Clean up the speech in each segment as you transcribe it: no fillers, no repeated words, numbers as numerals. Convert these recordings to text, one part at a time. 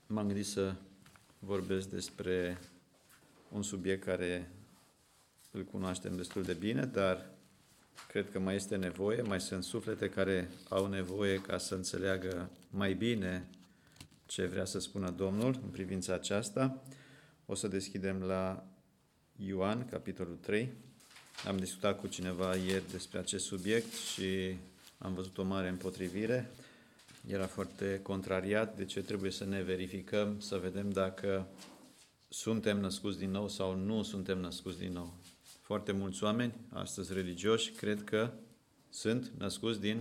M-am gândit să vorbesc despre un subiect care îl cunoaștem destul de bine, dar cred că mai este nevoie, mai sunt suflete care au nevoie ca să înțeleagă mai bine ce vrea să spună Domnul în privința aceasta. O să deschidem la Ioan, capitolul 3. Am discutat cu cineva ieri despre acest subiect și am văzut o mare împotrivire. Era foarte contrariat de ce trebuie să ne verificăm, să vedem dacă suntem născuți din nou sau nu suntem născuți din nou. Foarte mulți oameni, astăzi religioși, cred că sunt născuți din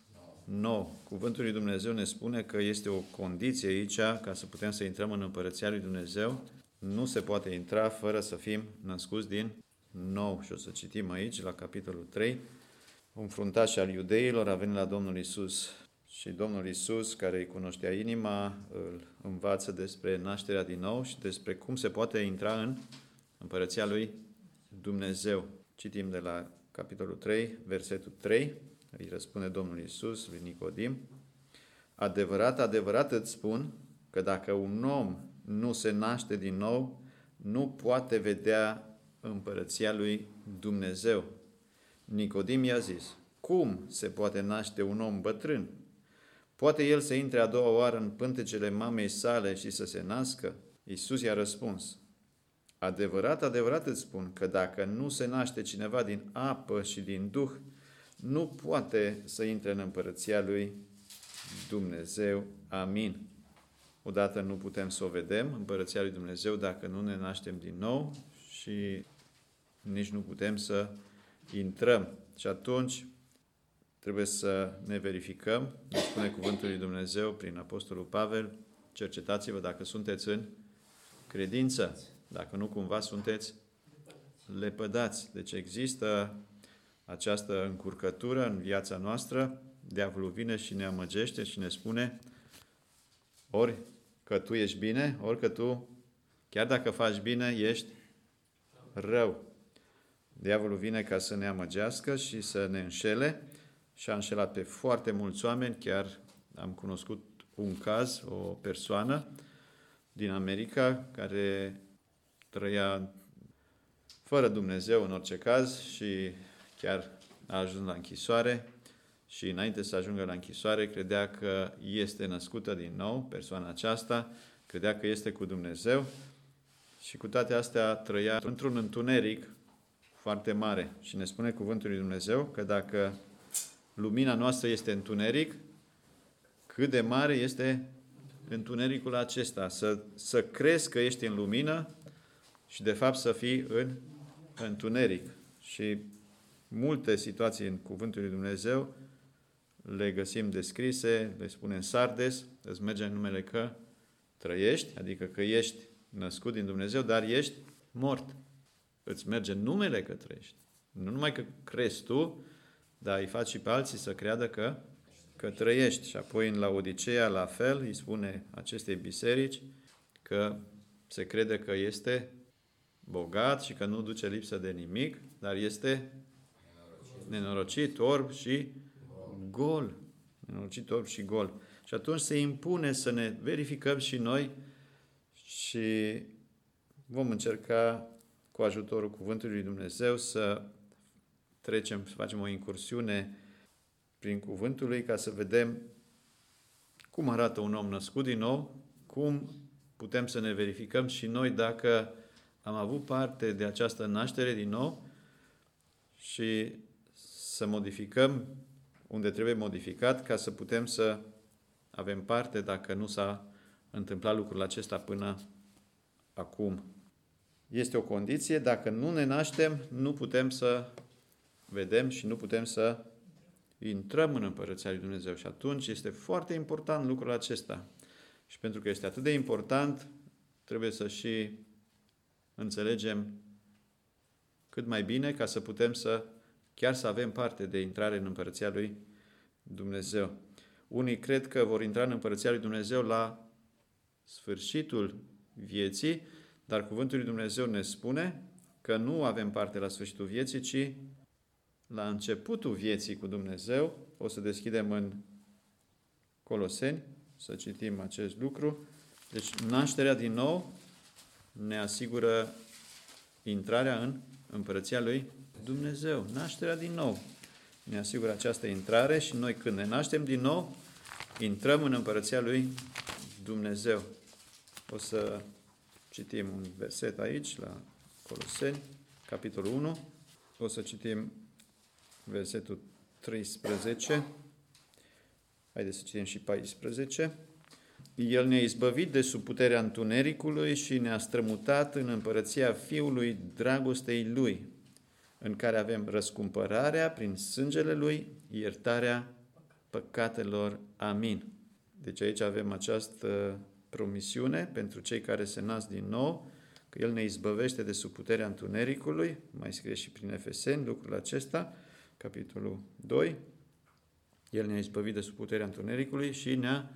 nou. Cuvântul lui Dumnezeu ne spune că este o condiție aici ca să putem să intrăm în Împărăția lui Dumnezeu. Nu se poate intra fără să fim născuți din nou. Și o să citim aici, la capitolul 3, un fruntaș al iudeilor a venit la Domnul Iisus. Și Domnul Iisus, care îi cunoștea inima, îl învață despre nașterea din nou și despre cum se poate intra în Împărăția lui Dumnezeu. Citim de la capitolul 3, versetul 3, îi răspunde Domnul Iisus lui Nicodim: Adevărat, adevărat îți spun că dacă un om nu se naște din nou, nu poate vedea Împărăția lui Dumnezeu. Nicodim i-a zis: Cum se poate naște un om bătrân? Poate el să intre a doua oară în pântecele mamei sale și să se nască? Iisus i-a răspuns: Adevărat, adevărat îți spun că dacă nu se naște cineva din apă și din Duh, nu poate să intre în Împărăția lui Dumnezeu. Amin. Odată nu putem să o vedem, Împărăția lui Dumnezeu, dacă nu ne naștem din nou și nici nu putem să intrăm. Și atunci trebuie să ne verificăm. Ne spune cuvântul lui Dumnezeu prin Apostolul Pavel: cercetați-vă dacă sunteți în credință, dacă nu cumva sunteți lepădați. Deci există această încurcătură în viața noastră. Diavolul vine și ne amăgește și ne spune ori că tu ești bine, ori că tu, chiar dacă faci bine, ești rău. Diavolul vine ca să ne amăgească și să ne înșele și a înșelat pe foarte mulți oameni. Chiar am cunoscut un caz, o persoană din America care trăia fără Dumnezeu în orice caz și chiar a ajuns la închisoare și înainte să ajungă la închisoare credea că este născută din nou, persoana aceasta, credea că este cu Dumnezeu și cu toate astea trăia într-un întuneric foarte mare. Și ne spune cuvântul lui Dumnezeu că dacă lumina noastră este întuneric, cât de mare este întunericul acesta. Să crezi că ești în lumină și de fapt să fii în întuneric. Și multe situații în cuvântul lui Dumnezeu le găsim descrise, le spune în Sardes, îți merge în numele că trăiești, adică că ești născut din Dumnezeu, dar ești mort. Îți merge în numele că trăiești. Nu numai că crezi tu, dar îi faci și pe alții să creadă că trăiești. Și apoi în Laodiceea, la fel, îi spune acestei biserici că se crede că este bogat și că nu duce lipsă de nimic, dar este nenorocit, orb și gol. Nenorocit, orb și gol. Și atunci se impune să ne verificăm și noi și vom încerca cu ajutorul cuvântului lui Dumnezeu să trecem, să facem o incursiune prin cuvântul lui ca să vedem cum arată un om născut din nou, cum putem să ne verificăm și noi dacă am avut parte de această naștere din nou și să modificăm unde trebuie modificat ca să putem să avem parte dacă nu s-a întâmplat lucrul acesta până acum. Este o condiție, dacă nu ne naștem, nu putem să vedem și nu putem să intrăm în Împărăția lui Dumnezeu. Și atunci este foarte important lucrul acesta. Și pentru că este atât de important, trebuie să și înțelegem cât mai bine ca să putem chiar să avem parte de intrare în Împărăția lui Dumnezeu. Unii cred că vor intra în Împărăția lui Dumnezeu la sfârșitul vieții, dar cuvântul lui Dumnezeu ne spune că nu avem parte la sfârșitul vieții, ci la începutul vieții cu Dumnezeu. O să deschidem în Coloseni, să citim acest lucru, Deci nașterea din nou ne asigură intrarea în Împărăția lui Dumnezeu. Nașterea din nou ne asigură această intrare și noi când ne naștem din nou, intrăm în Împărăția lui Dumnezeu. O să citim un verset aici, la Coloseni, capitolul 1. O să citim versetul 13. Haideți să citim și 14. El ne-a izbăvit de sub puterea întunericului și ne-a strămutat în împărăția Fiului dragostei Lui, în care avem răscumpărarea prin sângele Lui, iertarea păcatelor. Amin. Deci aici avem această promisiune pentru cei care se nasc din nou, că El ne izbăvește de sub puterea întunericului, mai scrie și prin Efeseni lucrul acesta, capitolul 2. El ne-a izbăvit de sub puterea întunericului și ne-a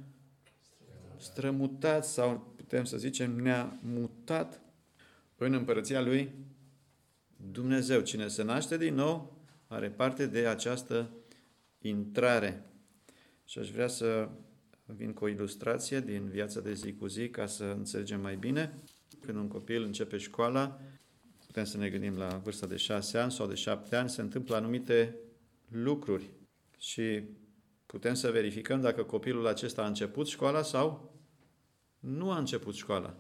strămutat, sau putem să zicem, ne-a mutat în împărăția lui Dumnezeu. Cine se naște din nou are parte de această intrare. Și aș vrea să vin cu o ilustrație din viața de zi cu zi ca să înțelegem mai bine. Când un copil începe școala, putem să ne gândim la vârsta de 6 ani sau de 7 ani, se întâmplă anumite lucruri și putem să verificăm dacă copilul acesta a început școala sau nu a început școala.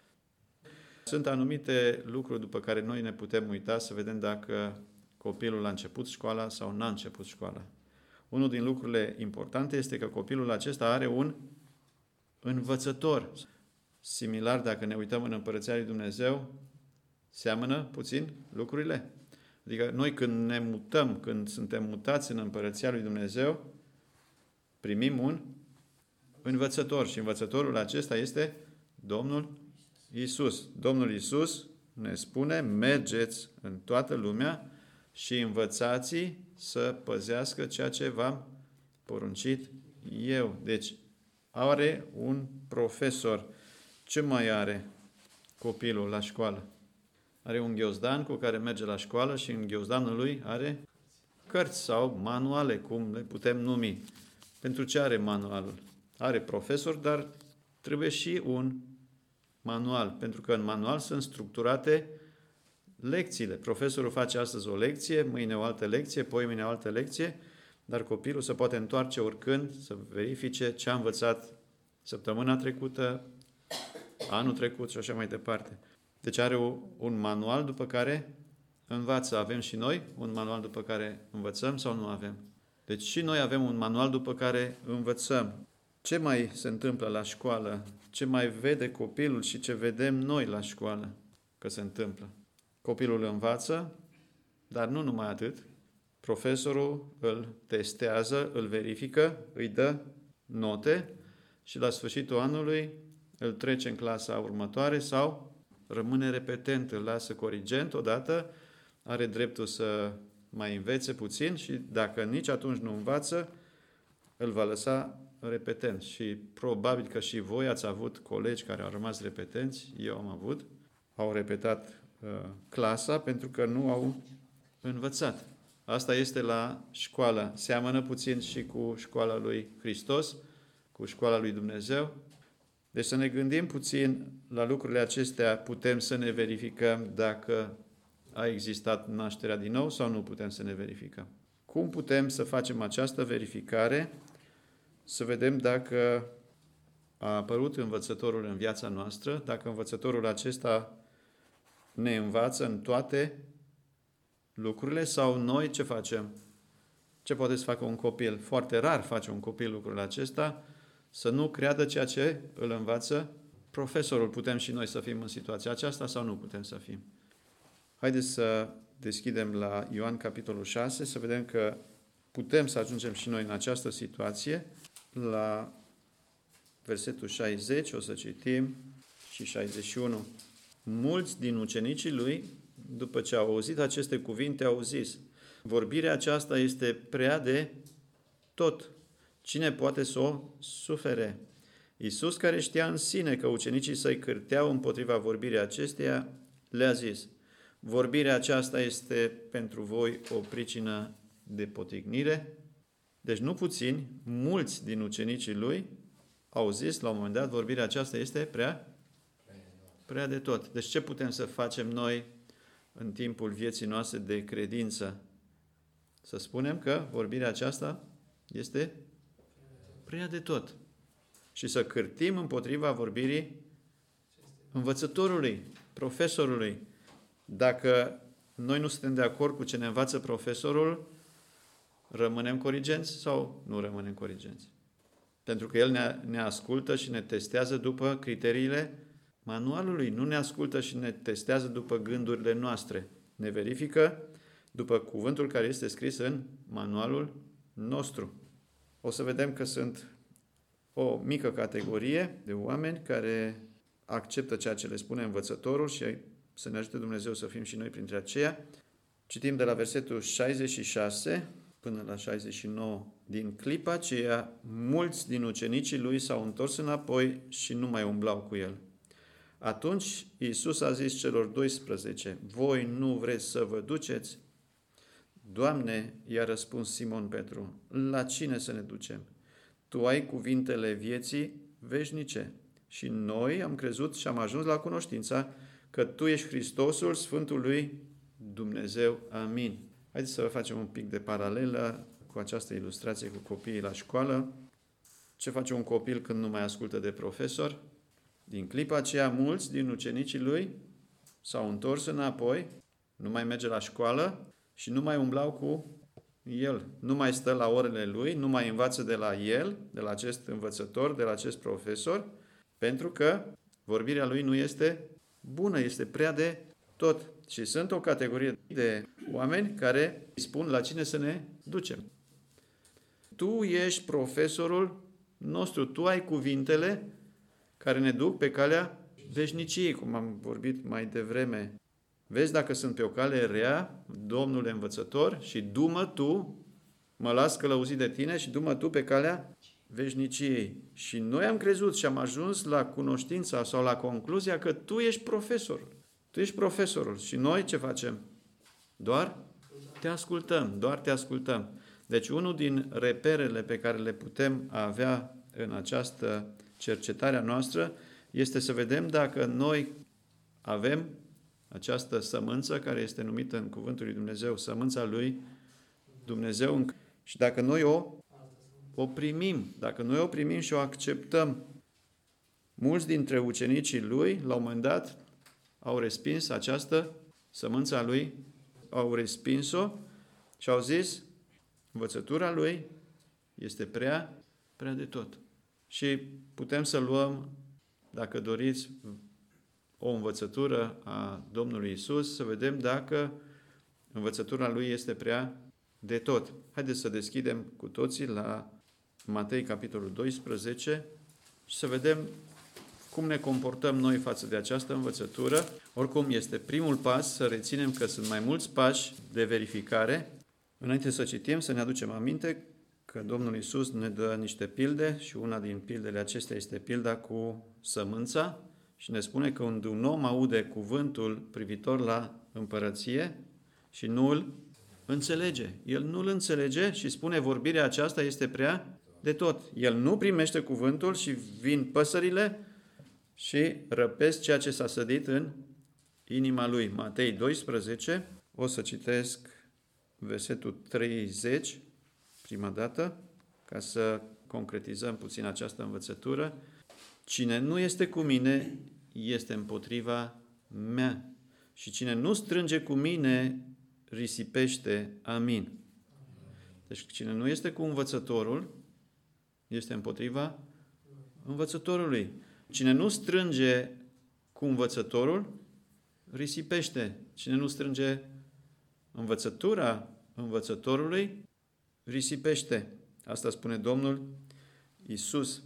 Sunt anumite lucruri după care noi ne putem uita să vedem dacă copilul a început școala sau n-a început școala. Unul din lucrurile importante este că copilul acesta are un învățător. Similar, dacă ne uităm în Împărăția lui Dumnezeu, seamănă puțin lucrurile. Adică noi când ne mutăm, când suntem mutați în Împărăția lui Dumnezeu, primim un învățător și învățătorul acesta este Domnul Iisus. Domnul Iisus ne spune, mergeți în toată lumea și învățați să păzească ceea ce v-am poruncit eu. Deci, are un profesor. Ce mai are copilul la școală? Are un ghiozdan cu care merge la școală și în ghiozdanul lui are cărți sau manuale, cum le putem numi. Pentru ce are manualul? Are profesor, dar trebuie și un manual, pentru că în manual sunt structurate lecțiile. Profesorul face astăzi o lecție, mâine o altă lecție, poimâine o altă lecție, dar copilul se poate întoarce oricând să verifice ce a învățat săptămâna trecută, anul trecut și așa mai departe. Deci are un manual după care învață. Avem și noi un manual după care învățăm sau nu avem? Deci și noi avem un manual după care învățăm. Ce mai se întâmplă la școală? Ce mai vede copilul și ce vedem noi la școală că se întâmplă? Copilul învață, dar nu numai atât. Profesorul îl testează, îl verifică, îi dă note și la sfârșitul anului îl trece în clasa următoare sau rămâne repetent, îl lasă corigent odată, are dreptul să mai învețe puțin și dacă nici atunci nu învață, îl va lăsa repetent. Și probabil că și voi ați avut colegi care au rămas repetenți, eu am avut, au repetat clasa pentru că nu au învățat. Asta este la școală. Seamănă puțin și cu școala lui Hristos, cu școala lui Dumnezeu. Deci să ne gândim puțin la lucrurile acestea, putem să ne verificăm dacă a existat nașterea din nou sau nu putem să ne verificăm. Cum putem să facem această verificare, să vedem dacă a apărut învățătorul în viața noastră, dacă învățătorul acesta ne învață în toate lucrurile sau noi ce facem? Ce poate să facă un copil? Foarte rar face un copil lucrul acesta, să nu creadă ceea ce îl învață profesorul. Putem și noi să fim în situația aceasta sau nu putem să fim? Haideți să deschidem la Ioan capitolul 6, să vedem că putem să ajungem și noi în această situație. La versetul 60 o să citim și 61. Mulți din ucenicii lui, după ce au auzit aceste cuvinte, au zis: vorbirea aceasta este prea de tot. Cine poate să o sufere? Iisus, care știa în sine că ucenicii săi cârteau împotriva vorbirii acesteia, le-a zis: vorbirea aceasta este pentru voi o pricină de potignire. Deci nu puțini, mulți din ucenicii lui au zis la un moment dat, vorbirea aceasta este prea de tot. Deci ce putem să facem noi în timpul vieții noastre de credință? Să spunem că vorbirea aceasta este prea de tot. Și să cârtim împotriva vorbirii învățătorului, profesorului. Dacă noi nu suntem de acord cu ce ne învață profesorul, rămânem corigenți sau nu rămânem corigenți? Pentru că el ne ascultă și ne testează după criteriile manualului. Nu ne ascultă și ne testează după gândurile noastre. Ne verifică după cuvântul care este scris în manualul nostru. O să vedem că sunt o mică categorie de oameni care acceptă ceea ce le spune învățătorul și să ne ajute Dumnezeu să fim și noi printre aceia. Citim de la versetul 66 până la 69. Din clipa aceea, mulți din ucenicii lui s-au întors înapoi și nu mai umblau cu el. Atunci Iisus a zis celor 12, voi nu vreți să vă duceți? Doamne, i-a răspuns Simon Petru, la cine să ne ducem? Tu ai cuvintele vieții veșnice și noi am crezut și am ajuns la cunoștința că Tu ești Hristosul Sfântul lui Dumnezeu. Amin. Haideți să vă facem un pic de paralelă cu această ilustrație cu copiii la școală. Ce face un copil când nu mai ascultă de profesor? Din clipa aceea, mulți din ucenicii lui s-au întors înapoi, nu mai merge la școală și nu mai umblau cu el. Nu mai stă la orele lui, nu mai învață de la el, de la acest învățător, de la acest profesor, pentru că vorbirea lui nu este bună, este prea de tot. Și sunt o categorie de oameni care spun la cine să ne ducem. Tu ești profesorul nostru, tu ai cuvintele care ne duc pe calea veșniciei, cum am vorbit mai devreme. Vezi dacă sunt pe o cale rea, Domnule învățător, și du-mă tu, mă las călăuzit de tine și du-mă tu pe calea veșniciei. Și noi am crezut și am ajuns la cunoștința sau la concluzia că tu ești profesorul. Tu ești profesorul și noi ce facem? Doar te ascultăm, doar te ascultăm. Deci unul din reperele pe care le putem avea în această cercetare a noastră este să vedem dacă noi avem această sămânță care este numită în cuvântul lui Dumnezeu, sămânța lui Dumnezeu, și dacă noi o primim, dacă noi o primim și o acceptăm. Mulți dintre ucenicii lui, la un moment dat, au respins această sămânță a lui, au respins-o și au zis, învățătura lui este prea de tot. Și putem să luăm, dacă doriți, o învățătură a Domnului Isus, să vedem dacă învățătura lui este prea de tot. Haideți să deschidem cu toții la Matei, capitolul 12, și să vedem cum ne comportăm noi față de această învățătură. Oricum, este primul pas, să reținem că sunt mai mulți pași de verificare. Înainte să citim, să ne aducem aminte că Domnul Iisus ne dă niște pilde și una din pildele acestea este pilda cu sămânța și ne spune că un om aude cuvântul privitor la împărăție și nu îl înțelege. El nu îl înțelege și spune vorbirea aceasta este prea de tot. El nu primește cuvântul și vin păsările și răpesc ceea ce s-a sădit în inima lui. Matei 12, o să citesc versetul 30, prima dată, ca să concretizăm puțin această învățătură. Cine nu este cu mine, este împotriva mea. Și cine nu strânge cu mine, risipește. Amin. Deci cine nu este cu învățătorul, este împotriva învățătorului. Cine nu strânge cu învățătorul, risipește. Cine nu strânge învățătura învățătorului, risipește. Asta spune Domnul Iisus.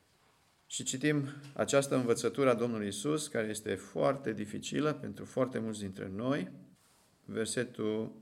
Și citim această învățătură a Domnului Iisus, care este foarte dificilă pentru foarte mulți dintre noi. Versetul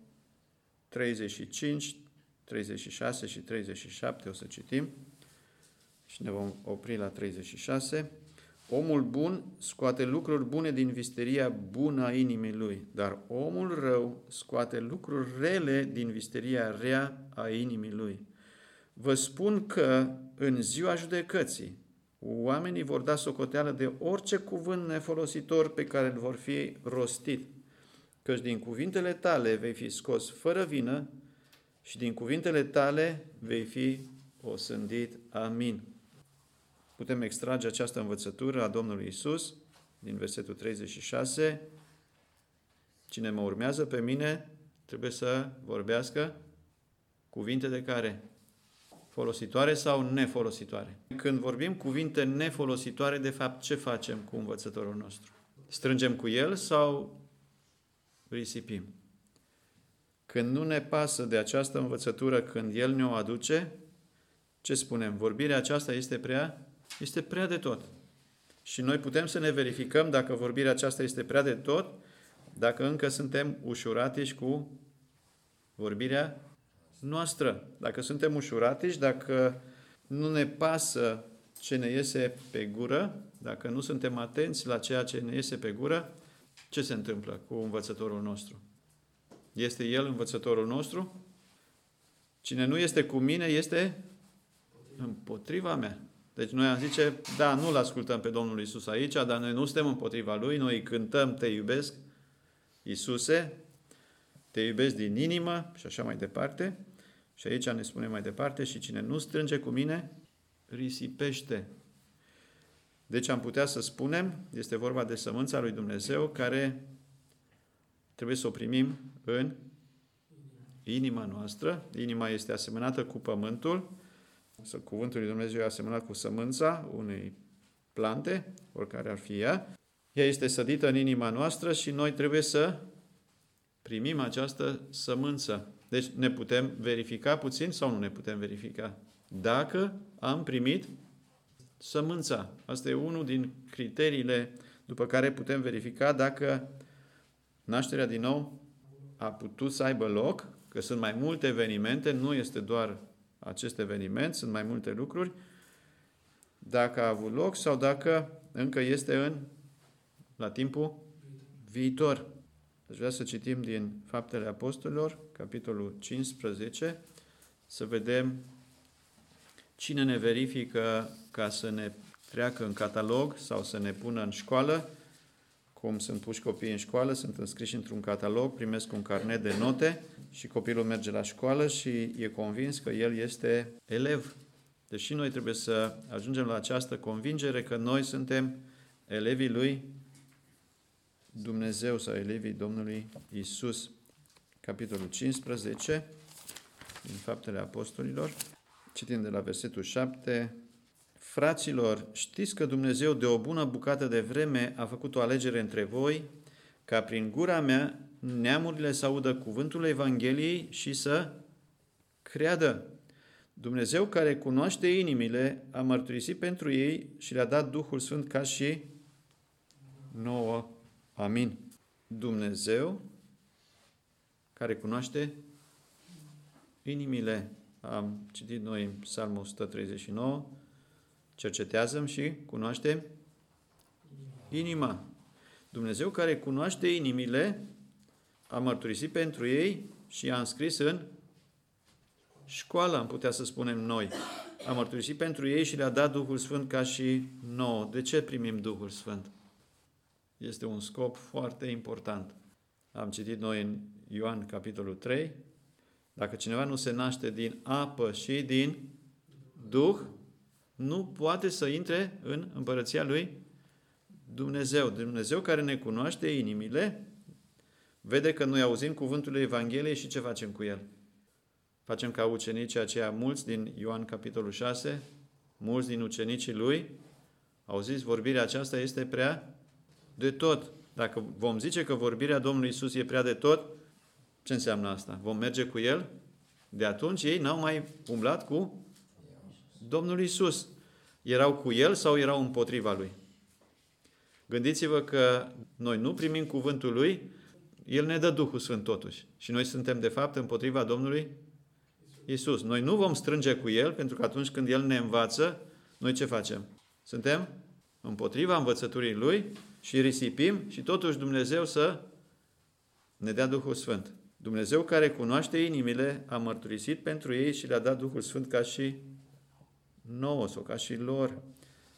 35, 36 și 37 o să citim și ne vom opri la 36. Omul bun scoate lucruri bune din visteria bună a inimii lui, dar omul rău scoate lucruri rele din visteria rea a inimii lui. Vă spun că în ziua judecății oamenii vor da socoteală de orice cuvânt nefolositor pe care îl vor fi rostit, căci din cuvintele tale vei fi scos fără vină și din cuvintele tale vei fi osândit. Amin. Putem extrage această învățătură a Domnului Iisus din versetul 36. Cine mă urmează pe mine trebuie să vorbească cuvinte de care? Folositoare sau nefolositoare? Când vorbim cuvinte nefolositoare, de fapt, ce facem cu învățătorul nostru? Strângem cu el sau risipim? Când nu ne pasă de această învățătură, când el ne-o aduce, ce spunem? Vorbirea aceasta este prea de tot. Și noi putem să ne verificăm dacă vorbirea aceasta este prea de tot, dacă încă suntem ușuratiși cu vorbirea noastră. Dacă suntem ușuratiși, dacă nu ne pasă ce ne iese pe gură, dacă nu suntem atenți la ceea ce ne iese pe gură, ce se întâmplă cu învățătorul nostru? Este el învățătorul nostru? Cine nu este cu mine este împotriva mea. Deci noi am zice, da, nu-L ascultăm pe Domnul Iisus aici, dar noi nu suntem împotriva Lui, noi cântăm, te iubesc, Iisuse, te iubesc din inimă și așa mai departe. Și aici ne spune mai departe, și cine nu strânge cu mine, risipește. Deci am putea să spunem, este vorba de sămânța lui Dumnezeu care trebuie să o primim în inima noastră. Inima este asemănată cu pământul. Cuvântul lui Dumnezeu e asemănat cu sămânța unei plante, oricare ar fi ea. Ea este sădită în inima noastră și noi trebuie să primim această sămânță. Deci ne putem verifica puțin sau nu ne putem verifica? Dacă am primit sămânța. Asta e unul din criteriile după care putem verifica dacă nașterea din nou a putut să aibă loc, că sunt mai multe evenimente, nu este doar acest eveniment, sunt mai multe lucruri, dacă a avut loc sau dacă încă este la timpul viitor. Deci vreau să citim din Faptele Apostolilor, capitolul 15, să vedem cine ne verifică ca să ne treacă în catalog sau să ne pună în școală. Cum sunt puși copiii în școală, sunt înscriși într-un catalog, primesc un carnet de note și copilul merge la școală și e convins că el este elev. Deci și noi trebuie să ajungem la această convingere că noi suntem elevii lui Dumnezeu sau elevii Domnului Isus. Capitolul 15 din Faptele Apostolilor. Citim de la versetul 7. Fraților, știți că Dumnezeu de o bună bucată de vreme a făcut o alegere între voi, ca prin gura mea neamurile să audă cuvântul Evangheliei și să creadă. Dumnezeu care cunoaște inimile a mărturisit pentru ei și le-a dat Duhul Sfânt ca și nouă. Amin. Dumnezeu care cunoaște inimile. Am citit noi în Psalmul 139. Cercetează-mi și cunoaște inima. Dumnezeu care cunoaște inimile a mărturisit pentru ei și a înscris în școală, am putea să spunem noi. A mărturisit pentru ei și le-a dat Duhul Sfânt ca și nouă. De ce primim Duhul Sfânt? Este un scop foarte important. Am citit noi în Ioan, capitolul 3. Dacă cineva nu se naște din apă și din Duh, nu poate să intre în împărăția lui Dumnezeu. Dumnezeu care ne cunoaște inimile, vede că noi auzim cuvântul Evangheliei și ce facem cu el? Facem ca ucenicii aceia, mulți din Ioan capitolul 6, mulți din ucenicii lui, auziți, vorbirea aceasta este prea de tot. Dacă vom zice că vorbirea Domnului Iisus e prea de tot, ce înseamnă asta? Vom merge cu el? De atunci ei n-au mai umblat cu Domnul Iisus. Erau cu el sau erau împotriva lui? Gândiți-vă că noi nu primim cuvântul lui, el ne dă Duhul Sfânt totuși. Și noi suntem de fapt împotriva Domnului Iisus. Noi nu vom strânge cu el, pentru că atunci când el ne învață, noi ce facem? Suntem împotriva învățăturii lui și risipim și totuși Dumnezeu să ne dea Duhul Sfânt. Dumnezeu care cunoaște inimile a mărturisit pentru ei și le-a dat Duhul Sfânt ca și nouă sau ca și lor.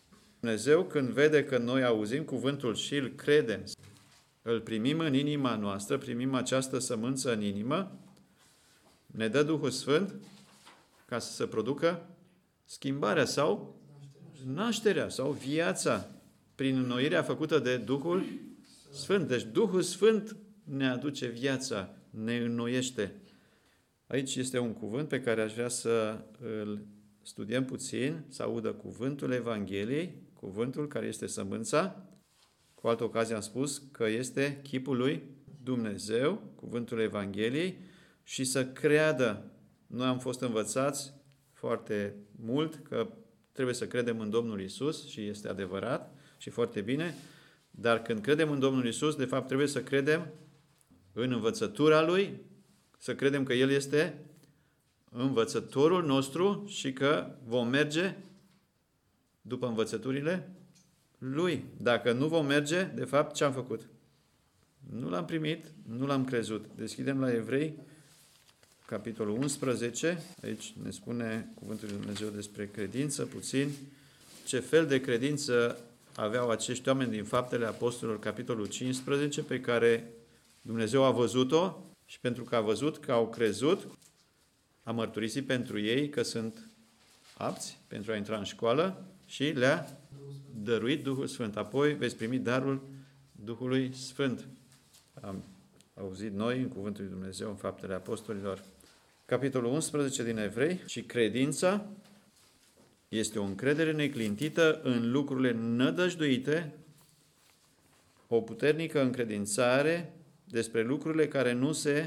Dumnezeu, când vede că noi auzim cuvântul și îl credem, îl primim în inima noastră, primim această sămânță în inimă, ne dă Duhul Sfânt ca să se producă schimbarea sau nașterea sau viața prin înnoirea făcută de Duhul Sfânt. Deci Duhul Sfânt ne aduce viața, ne înnoiește. Aici este un cuvânt pe care aș vrea să îl studiem puțin, să audă cuvântul Evangheliei, cuvântul care este sămânța. Cu altă ocazie am spus că este chipul lui Dumnezeu, cuvântul Evangheliei, și să creadă. Noi am fost învățați foarte mult că trebuie să credem în Domnul Isus și este adevărat și foarte bine, dar când credem în Domnul Isus, de fapt trebuie să credem în învățătura Lui, să credem că El este învățătorul nostru și că vom merge după învățăturile Lui. Dacă nu vom merge, de fapt, ce am făcut? Nu l-am primit, nu l-am crezut. Deschidem la Evrei, capitolul 11. Aici ne spune cuvântul lui Dumnezeu despre credință, puțin. Ce fel de credință aveau acești oameni din Faptele Apostolilor, capitolul 15, pe care Dumnezeu a văzut-o și pentru că a văzut, că au crezut, a mărturisit pentru ei că sunt apți pentru a intra în școală și le-a dăruit Duhul Sfânt. Apoi veți primi darul Duhului Sfânt. Am auzit noi în cuvântul lui Dumnezeu în Faptele Apostolilor, capitolul 11 din Evrei. Și credința este o încredere neclintită în lucrurile nădăjduite, o puternică încredințare despre lucrurile care nu se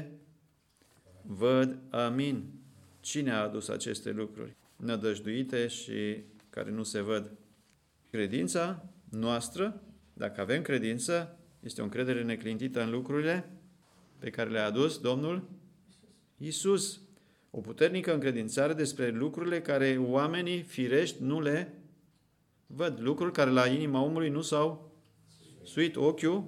văd. Amin. Cine a adus aceste lucruri nădăjduite și care nu se văd? Credința noastră, dacă avem credință, este o încredere neclintită în lucrurile pe care le-a adus Domnul Isus. O puternică încredințare despre lucrurile care oamenii firești nu le văd. Lucruri care la inima omului nu s-au suit, ochiul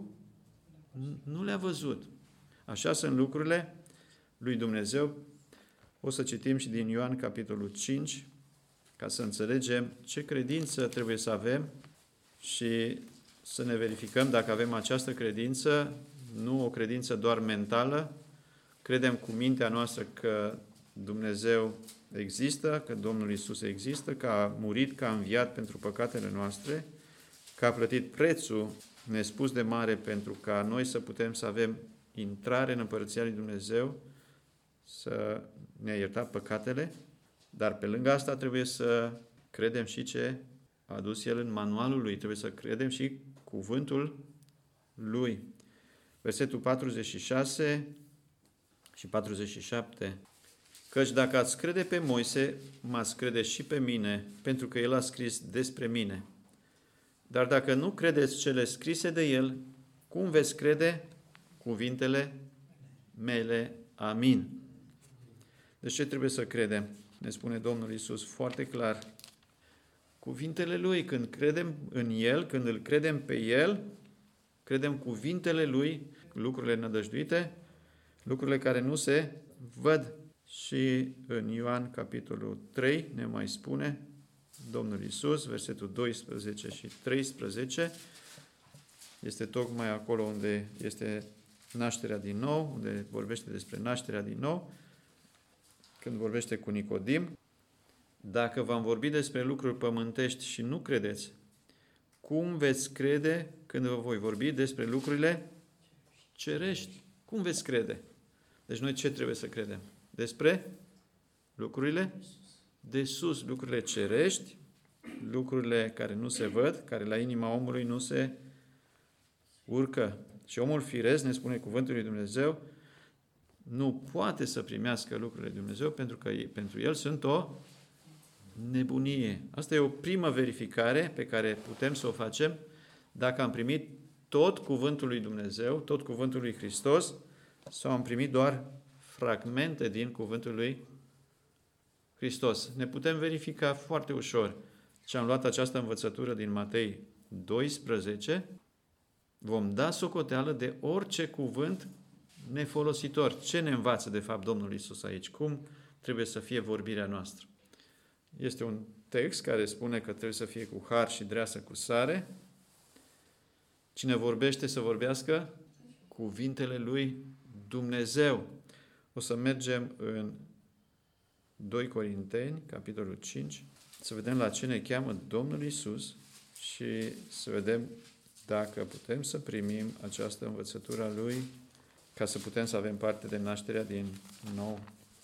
nu le-a văzut. Așa sunt lucrurile lui Dumnezeu. O să citim și din Ioan, capitolul 5, ca să înțelegem ce credință trebuie să avem și să ne verificăm dacă avem această credință, nu o credință doar mentală. Credem cu mintea noastră că Dumnezeu există, că Domnul Isus există, că a murit, că a înviat pentru păcatele noastre, că a plătit prețul nespus de mare pentru ca noi să putem să avem intrare în Împărăția lui Dumnezeu, să ne-a iertat păcatele, dar pe lângă asta trebuie să credem și ce a adus El în manualul Lui, trebuie să credem și cuvântul Lui. Versetul 46 și 47. Căci dacă ați crede pe Moise, m-ați crede și pe mine, pentru că El a scris despre mine. Dar dacă nu credeți cele scrise de El, cum veți crede cuvintele mele? Amin. Deci ce trebuie să credem? Ne spune Domnul Iisus foarte clar. Cuvintele Lui, când credem în El, când îl credem pe El, credem cuvintele Lui, lucrurile nădăjduite, lucrurile care nu se văd. Și în Ioan, capitolul 3, ne mai spune Domnul Iisus, versetul 12 și 13, este tocmai acolo unde este nașterea din nou, unde vorbește despre nașterea din nou, când vorbește cu Nicodim. Dacă v-am vorbit despre lucruri pământești și nu credeți, cum veți crede când vă voi vorbi despre lucrurile cerești? Cum veți crede? Deci noi ce trebuie să credem? Despre lucrurile de sus, lucrurile cerești, lucrurile care nu se văd, care la inima omului nu se urcă. Și omul firesc, ne spune cuvântul lui Dumnezeu, nu poate să primească lucrurile lui Dumnezeu pentru că pentru el sunt o nebunie. Asta e o primă verificare pe care putem să o facem dacă am primit tot cuvântul lui Dumnezeu, tot cuvântul lui Hristos, sau am primit doar fragmente din cuvântul lui Hristos. Ne putem verifica foarte ușor. Și am luat această învățătură din Matei 12, vom da socoteală de orice cuvânt nefolositor. Ce ne învață de fapt Domnul Iisus aici? Cum trebuie să fie vorbirea noastră? Este un text care spune că trebuie să fie cu har și dreasă cu sare. Cine vorbește să vorbească cuvintele lui Dumnezeu. O să mergem în 2 Corinteni, capitolul 5, să vedem la ce ne cheamă Domnul Iisus și să vedem dacă putem să primim această învățătură a Lui ca să putem să avem parte de nașterea din nou.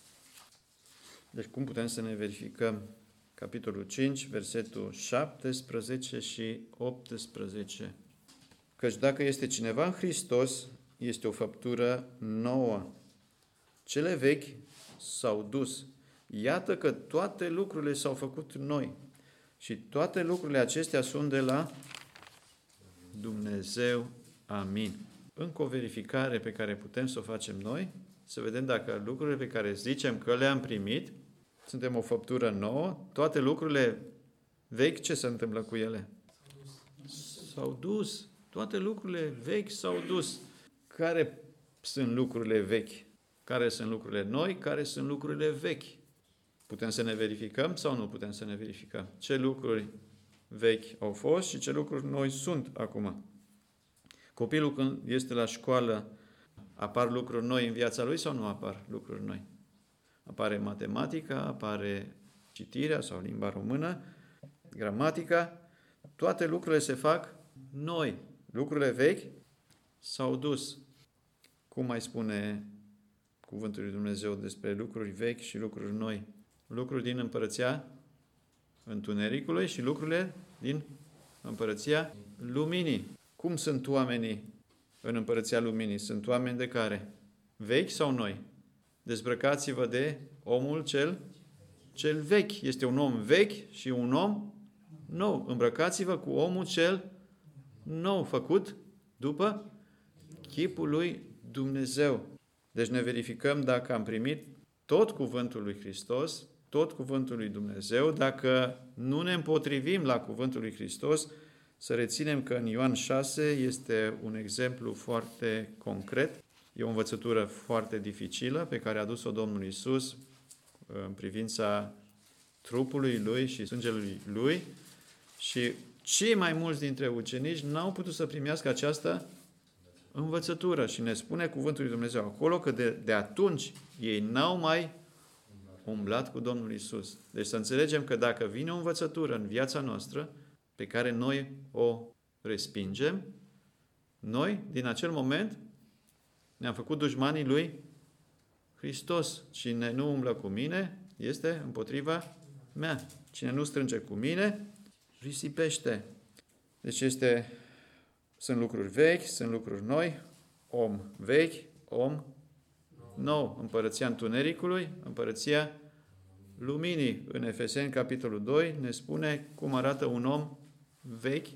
Deci cum putem să ne verificăm? Capitolul 5, versetul 17 și 18. Căci dacă este cineva în Hristos, este o făptură nouă. Cele vechi s-au dus. Iată că toate lucrurile s-au făcut noi. Și toate lucrurile acestea sunt de la Dumnezeu. Amin. Încă o verificare pe care putem să o facem noi, să vedem dacă lucrurile pe care zicem că le-am primit, suntem o făptură nouă, toate lucrurile vechi, ce se întâmplă cu ele? S-au dus. Toate lucrurile vechi s-au dus. Care sunt lucrurile vechi? Care sunt lucrurile noi? Care sunt lucrurile vechi? Putem să ne verificăm sau nu putem să ne verificăm? Ce lucruri vechi au fost și ce lucruri noi sunt acum? Copilul când este la școală, apar lucruri noi în viața lui sau nu apar lucruri noi? Apare matematica, apare citirea sau limba română, gramatica, toate lucrurile se fac noi. Lucrurile vechi s-au dus. Cum mai spune cuvântul lui Dumnezeu despre lucruri vechi și lucruri noi? Lucruri din împărăția întunericului și lucrurile din împărăția luminii. Cum sunt oamenii în împărăția luminii? Sunt oameni de care? Vechi sau noi? Dezbrăcați-vă de omul cel vechi. Este un om vechi și un om nou. Îmbrăcați-vă cu omul cel nou, făcut după chipul lui Dumnezeu. Deci ne verificăm dacă am primit tot cuvântul lui Hristos, tot cuvântul lui Dumnezeu. Dacă nu ne împotrivim la cuvântul lui Hristos, să reținem că în Ioan 6 este un exemplu foarte concret. E o învățătură foarte dificilă pe care a dus-o Domnul Iisus în privința trupului Lui și sângelui Lui și cei mai mulți dintre ucenici n-au putut să primească această învățătură și ne spune cuvântul lui Dumnezeu acolo că de atunci ei n-au mai umblat cu Domnul Iisus. Deci să înțelegem că dacă vine o învățătură în viața noastră pe care noi o respingem, noi, din acel moment, ne-am făcut dușmanii lui Hristos. Cine nu umblă cu mine este împotriva mea. Cine nu strânge cu mine, risipește. Deci sunt lucruri vechi, sunt lucruri noi, om vechi, om nou. Împărăția întunericului, împărăția luminii. În Efeseni, capitolul 2, ne spune cum arată un om vechi.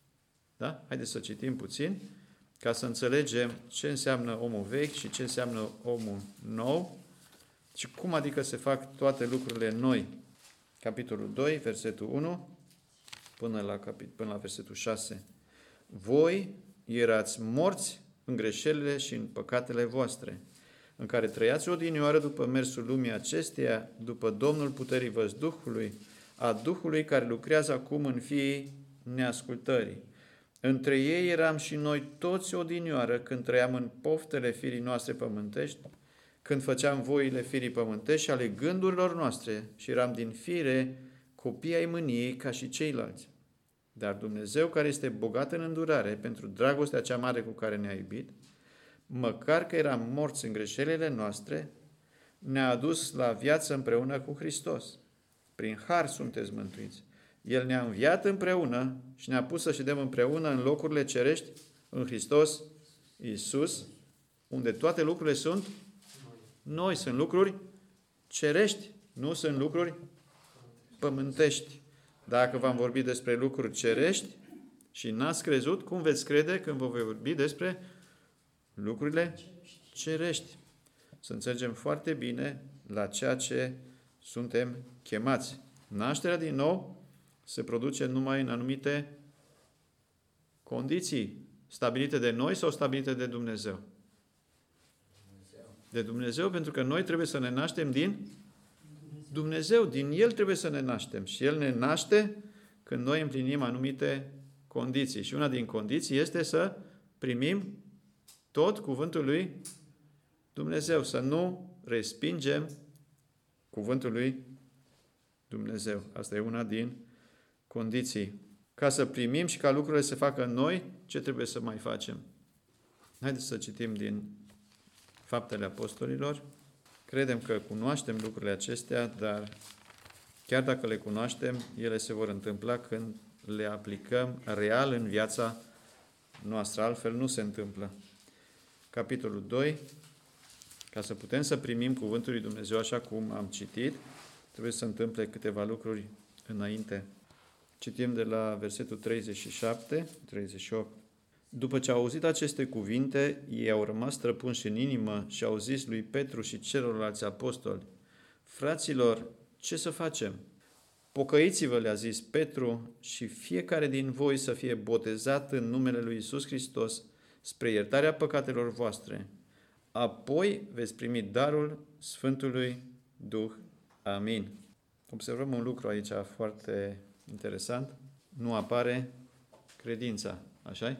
Da? Haideți să citim puțin ca să înțelegem ce înseamnă omul vechi și ce înseamnă omul nou și cum adică se fac toate lucrurile noi. Capitolul 2, versetul 1 până la versetul 6. Voi erați morți în greșelile și în păcatele voastre, în care trăiați odinioară după mersul lumii acesteia, după Domnul puterii văzduhului, a Duhului care lucrează acum în fiii neascultării. Între ei eram și noi toți odinioară când trăiam în poftele firii noastre pământești, când făceam voile firii pământești și ale gândurilor noastre și eram din fire copii ai mâniei ca și ceilalți. Dar Dumnezeu, care este bogat în îndurare pentru dragostea cea mare cu care ne-a iubit, măcar că eram morți în greșelile noastre, ne-a adus la viață împreună cu Hristos. Prin har sunteți mântuiți. El ne-a înviat împreună și ne-a pus să ședem împreună în locurile cerești în Hristos Iisus, unde toate lucrurile sunt noi, sunt lucruri cerești, nu sunt lucruri pământești. Dacă v-am vorbit despre lucruri cerești și n-ați crezut, cum veți crede când vă voi vorbi despre lucrurile cerești? Să înțelegem foarte bine la ceea ce suntem chemați. Nașterea din nou se produce numai în anumite condiții stabilite de noi sau stabilite de Dumnezeu. De Dumnezeu, pentru că noi trebuie să ne naștem din Dumnezeu, din El trebuie să ne naștem și El ne naște când noi împlinim anumite condiții. Și una din condiții este să primim tot cuvântul lui Dumnezeu, să nu respingem cuvântul lui Dumnezeu. Asta e una din condiții. Ca să primim și ca lucrurile să facă în noi, ce trebuie să mai facem? Haideți să citim din Faptele Apostolilor. Credem că cunoaștem lucrurile acestea, dar chiar dacă le cunoaștem, ele se vor întâmpla când le aplicăm real în viața noastră. Altfel nu se întâmplă. Capitolul 2. Ca să putem să primim cuvântul lui Dumnezeu așa cum am citit, trebuie să se întâmple câteva lucruri înainte. Citim de la versetul 37, 38. După ce au auzit aceste cuvinte, ei au rămas străpunși în inimă și au zis lui Petru și celorlalți apostoli: Fraților, ce să facem? Pocăiți-vă, le-a zis Petru, și fiecare din voi să fie botezat în numele lui Iisus Hristos spre iertarea păcatelor voastre. Apoi veți primi darul Sfântului Duh. Amin. Observăm un lucru aici foarte interesant. Nu apare credința. Așa-i?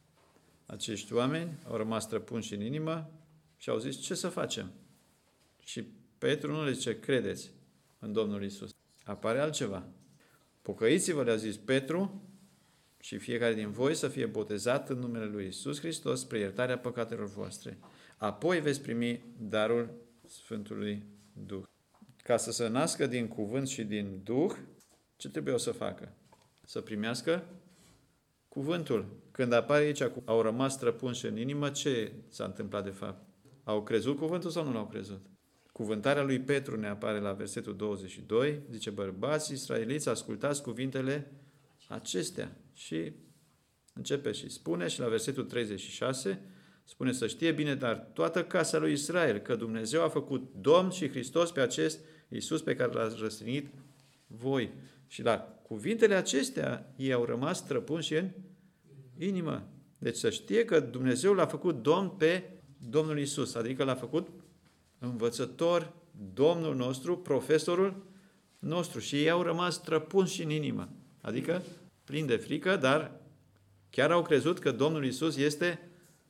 Acești oameni au rămas străpunși în inimă și au zis: ce să facem? Și Petru nu le zice: credeți în Domnul Iisus. Apare altceva. Pocăiți-vă, le-a zis Petru, și fiecare din voi să fie botezat în numele lui Iisus Hristos spre iertarea păcatelor voastre. Apoi veți primi darul Sfântului Duh. Ca să se nască din cuvânt și din Duh, ce trebuie să facă? Să primească cuvântul. Când apare aici, au rămas străpunși în inimă, ce s-a întâmplat de fapt? Au crezut cuvântul sau nu l-au crezut? Cuvântarea lui Petru ne apare la versetul 22, zice: bărbați israeliți, ascultați cuvintele acestea. Și începe și spune, și la versetul 36, spune: să știe bine, dar toată casa lui Israel, că Dumnezeu a făcut Domn și Hristos pe acest Iisus pe care l-ați răstignit voi. Și la cuvintele acestea ei au rămas străpunși în inimă. Deci să știe că Dumnezeu l-a făcut Domn pe Domnul Iisus, adică l-a făcut învățător, Domnul nostru, profesorul nostru. Și ei au rămas străpunși în inimă, adică plini de frică, dar chiar au crezut că Domnul Iisus este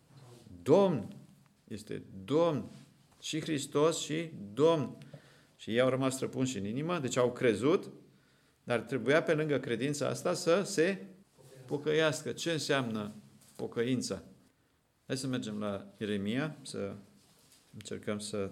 Domn. Este Domn și Hristos și Domn. Și ei au rămas străpunși în inimă, deci au crezut, dar trebuia pe lângă credința asta să se pocăiască. Ce înseamnă pocăința? Hai să mergem la Ieremia, să încercăm să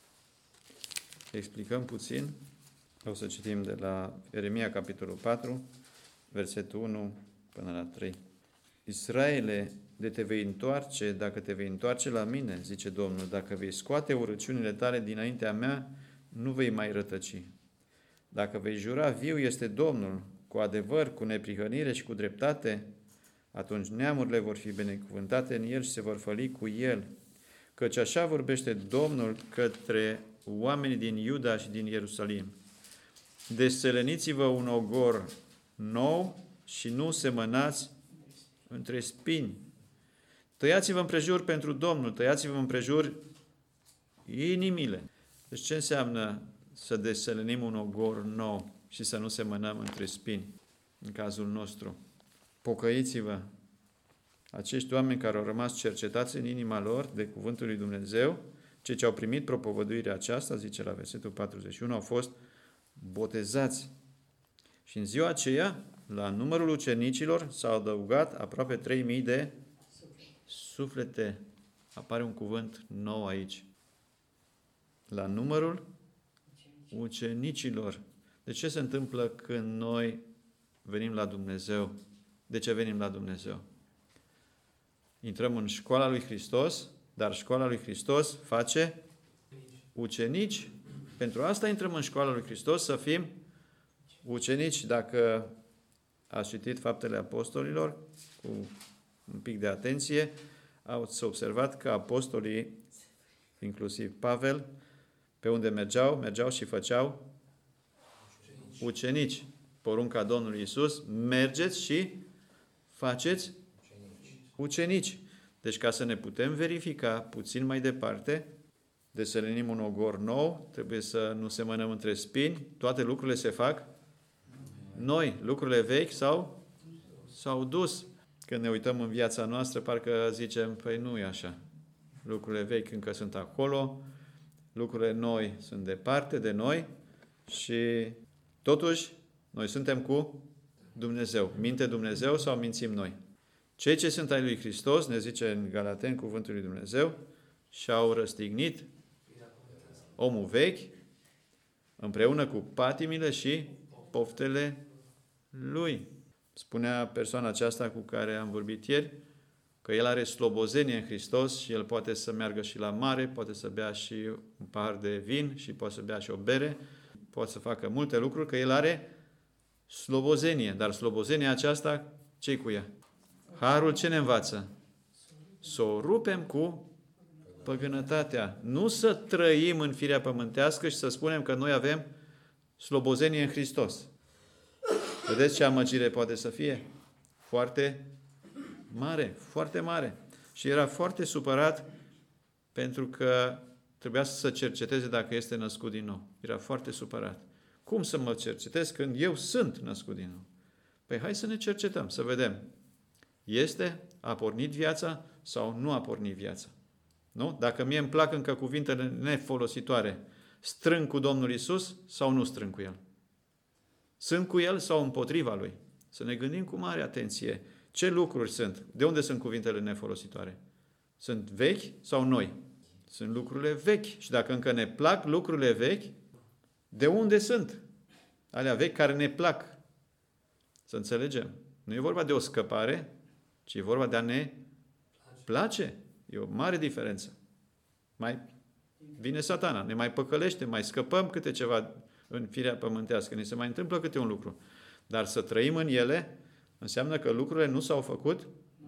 explicăm puțin. O să citim de la Ieremia, capitolul 4, versetul 1 până la 3. Israele, de te vei întoarce, dacă te vei întoarce la mine, zice Domnul, dacă vei scoate urăciunile tale dinaintea mea, nu vei mai rătăci. Dacă vei jura, viu este Domnul, cu adevăr, cu neprihănire și cu dreptate, atunci neamurile vor fi binecuvântate în el și se vor făli cu el. Căci așa vorbește Domnul către oamenii din Iuda și din Ierusalim. Desțeleniți-vă un ogor nou și nu semănați între spini. Tăiați-vă împrejur pentru Domnul, tăiați-vă împrejur inimile. Deci ce înseamnă să desțelenim un ogor nou și să nu semănăm între spini? În cazul nostru, pocăiți-vă. Acești oameni care au rămas cercetați în inima lor de cuvântul lui Dumnezeu, cei ce au primit propovăduirea aceasta, zice la versetul 41, au fost botezați. Și în ziua aceea, la numărul ucenicilor, s-au adăugat aproape 3000 de suflete. Apare un cuvânt nou aici. La numărul ucenicilor. De ce se întâmplă când noi venim la Dumnezeu? De ce venim la Dumnezeu? Intrăm în școala lui Hristos, dar școala lui Hristos face ucenici. Pentru asta intrăm în școala lui Hristos, să fim ucenici. Dacă ați citit Faptele Apostolilor cu un pic de atenție, ați observat că apostolii, inclusiv Pavel, pe unde mergeau și făceau ucenici. Porunca Domnului Iisus: mergeți și faceți ucenici. Deci ca să ne putem verifica puțin mai departe, desălinim un ogor nou, trebuie să nu semănăm între spini, toate lucrurile se fac noi. Lucrurile vechi s-au dus. Când ne uităm în viața noastră, parcă zicem, păi nu e așa. Lucrurile vechi încă sunt acolo, lucrurile noi sunt departe de noi și totuși noi suntem cu Dumnezeu. Minte Dumnezeu sau mințim noi? Cei ce sunt ai lui Hristos, ne zice în Galateni cuvântul lui Dumnezeu, și-au răstignit omul vechi împreună cu patimile și poftele lui. Spunea persoana aceasta cu care am vorbit ieri că el are slobozenie în Hristos și el poate să meargă și la mare, poate să bea și un pahar de vin și poate să bea și o bere, poate să facă multe lucruri, că el are slobozenie. Dar slobozenia aceasta, ce-i cu ea? Harul ce ne învață? Să o rupem cu păgânătatea. Nu să trăim în firea pământească și să spunem că noi avem slobozenie în Hristos. Vedeți ce amăgire poate să fie? Foarte mare, foarte mare. Și era foarte supărat pentru că trebuia să cerceteze dacă este născut din nou. Era foarte supărat. Cum să mă cercetez când eu sunt născut din nou? Păi hai să ne cercetăm, să vedem. A pornit viața sau nu a pornit viața? Nu? Dacă mie îmi plac încă cuvintele nefolositoare, strâng cu Domnul Iisus sau nu strâng cu El? Sunt cu El sau împotriva Lui? Să ne gândim cu mare atenție. Ce lucruri sunt? De unde sunt cuvintele nefolositoare? Sunt vechi sau noi? Sunt lucrurile vechi. Și dacă încă ne plac lucrurile vechi, de unde sunt? Alea vechi care ne plac. Să înțelegem. Nu e vorba de o scăpare, ci e vorba de a ne place. E o mare diferență. Mai vine Satana, ne mai păcălește, mai scăpăm câte ceva în firea pământească, ne se mai întâmplă câte un lucru. Dar să trăim în ele înseamnă că lucrurile nu s-au făcut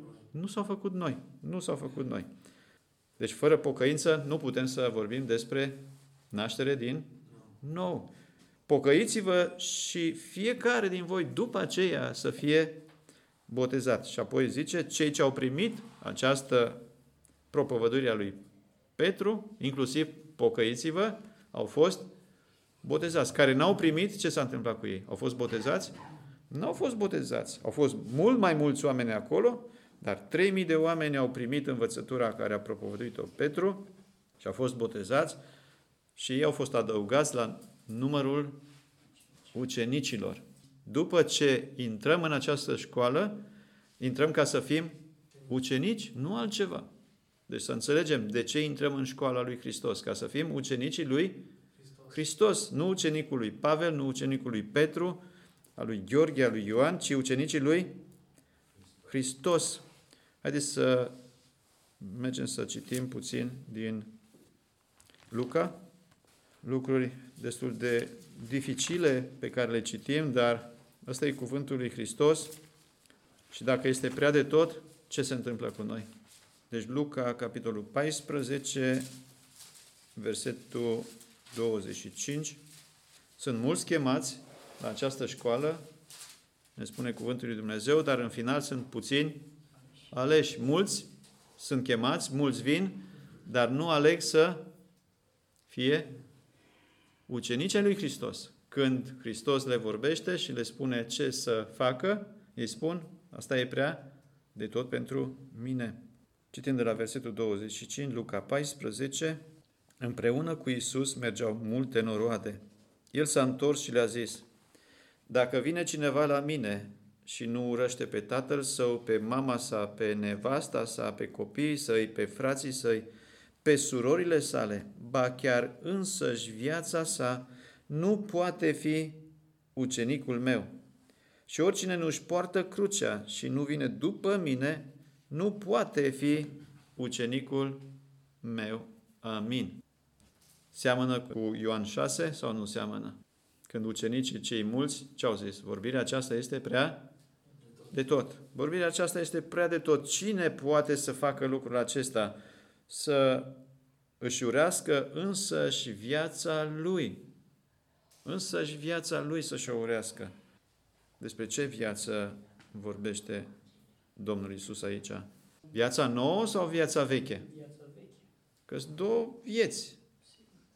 noi. Nu s-au făcut noi. Deci fără pocăință nu putem să vorbim despre naștere din nou. Pocăiți-vă și fiecare din voi după aceea să fie botezat. Și apoi zice, cei ce au primit această propovăduire a lui Petru, inclusiv pocăiți-vă, au fost botezați. Care n-au primit, ce s-a întâmplat cu ei? Au fost botezați? Nu au fost botezați. Au fost mult mai mulți oameni acolo, dar 3000 de oameni au primit învățătura care a propovăduit-o Petru și au fost botezați și ei au fost adăugați la numărul ucenicilor. După ce intrăm în această școală, intrăm ca să fim ucenici, nu altceva. Deci să înțelegem de ce intrăm în școala lui Hristos, ca să fim ucenicii lui Hristos, nu ucenicul lui Pavel, nu ucenicul lui Petru, al lui Gheorghe, al lui Ioan, ci ucenicii lui Hristos. Haideți să mergem să citim puțin din Luca, lucruri destul de dificile pe care le citim, dar ăsta e cuvântul lui Hristos și dacă este prea de tot, ce se întâmplă cu noi? Deci Luca, capitolul 14, versetul 25. Sunt mulți chemați la această școală, ne spune cuvântul lui Dumnezeu, dar în final sunt puțini aleși. Mulți sunt chemați, mulți vin, dar nu aleg să fie ucenicii lui Hristos. Când Hristos le vorbește și le spune ce să facă, ei spun, asta e prea de tot pentru mine. Citim de la versetul 25, Luca 14, împreună cu Iisus mergeau multe noroade. El s-a întors și le-a zis, dacă vine cineva la mine și nu urăște pe tatăl său, pe mama sa, pe nevasta sa, pe copiii săi, pe frații săi, pe surorile sale, ba chiar însăși viața sa, nu poate fi ucenicul meu. Și oricine nu-și poartă crucea și nu vine după mine, nu poate fi ucenicul meu. Amin. Seamănă cu Ioan 6 sau nu seamănă? Când ucenicii cei mulți, ce au zis? Vorbirea aceasta este prea de tot. Vorbirea aceasta este prea de tot. Cine poate să facă lucrul acesta? Să își urească însăși viața lui. Însăși viața lui să-și o urească. Despre ce viață vorbește Domnul Iisus aici? Viața nouă sau viața veche? Viața veche. Că sunt două vieți.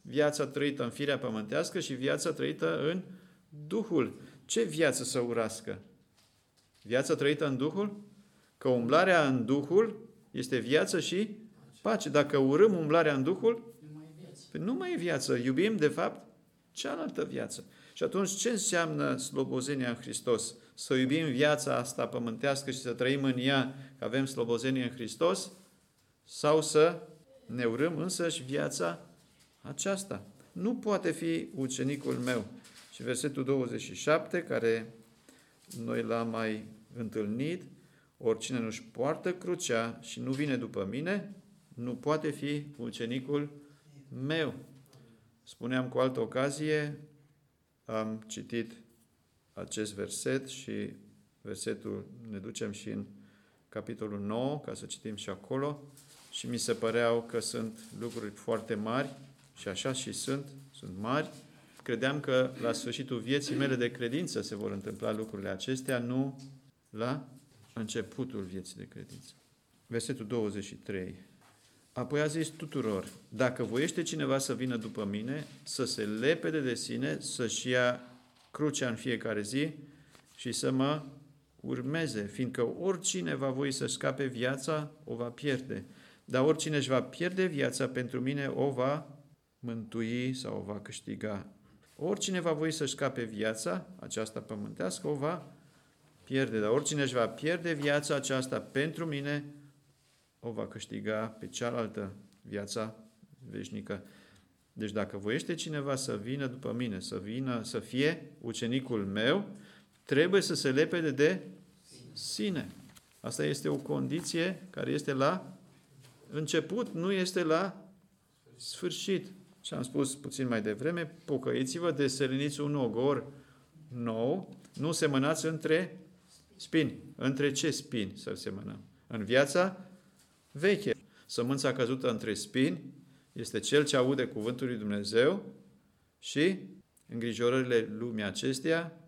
viața trăită în firea pământească și viața trăită în Duhul. Ce viață să urască? Viața trăită în Duhul? Că umblarea în Duhul este viață și pace. Dacă urâm umblarea în Duhul, nu mai e viață. Iubim, de fapt, cealaltă viață. Și atunci, ce înseamnă slobozenia în Hristos? Să iubim viața asta pământească și să trăim în ea, că avem slobozenie în Hristos? Sau să ne urâm însăși viața aceasta? Nu poate fi ucenicul meu. Și versetul 27, care noi l-am mai întâlnit, oricine nu-și poartă crucea și nu vine după mine, nu poate fi ucenicul meu. Spuneam cu altă ocazie, am citit acest verset și versetul ne ducem și în capitolul 9, ca să citim și acolo, și mi se păreau că sunt lucruri foarte mari și așa și sunt mari. Credeam că la sfârșitul vieții mele de credință se vor întâmpla lucrurile acestea, nu la începutul vieții de credință. Versetul 23. Apoi a zis tuturor, dacă voiește cineva să vină după mine, să se lepede de sine, să-și ia crucea în fiecare zi și să mă urmeze, fiindcă oricine va voi să scape viața, o va pierde. Dar oricine își va pierde viața, pentru mine o va mântui sau o va câștiga. Oricine va voi să scape viața, aceasta pământească, o va pierde. Dar oricine își va pierde viața aceasta pentru mine, o va câștiga pe cealaltă, viața veșnică. Deci dacă voiește cineva să vină după mine, să fie ucenicul meu, trebuie să se lepede de sine. Asta este o condiție care este la început, nu este la sfârșit. Și am spus puțin mai devreme, pocăiți-vă, deseliniți un ogor nou, nu semănați între spini. Între ce spini să semănăm? În viața veche. Sămânța căzută între spini este cel ce aude cuvântul lui Dumnezeu și îngrijorările lumii acesteia,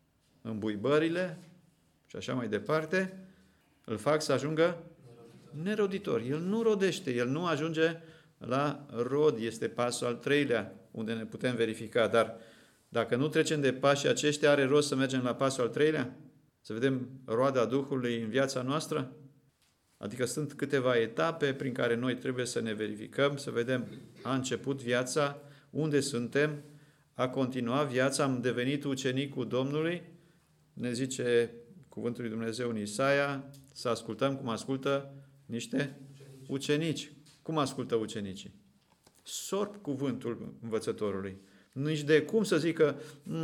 îmbuibările și așa mai departe, îl fac să ajungă neroditor. El nu rodește, el nu ajunge la rod. Este pasul al treilea, unde ne putem verifica. Dar dacă nu trecem de pașii aceștia, are rost să mergem la pasul al treilea? Să vedem roada Duhului în viața noastră? Adică sunt câteva etape prin care noi trebuie să ne verificăm, să vedem, a început viața, unde suntem, a continuat viața, am devenit ucenicul Domnului, ne zice cuvântul lui Dumnezeu în Isaia, să ascultăm cum ascultă niște ucenici. Cum ascultă ucenicii? Sorb cuvântul învățătorului. Nici de cum să zică,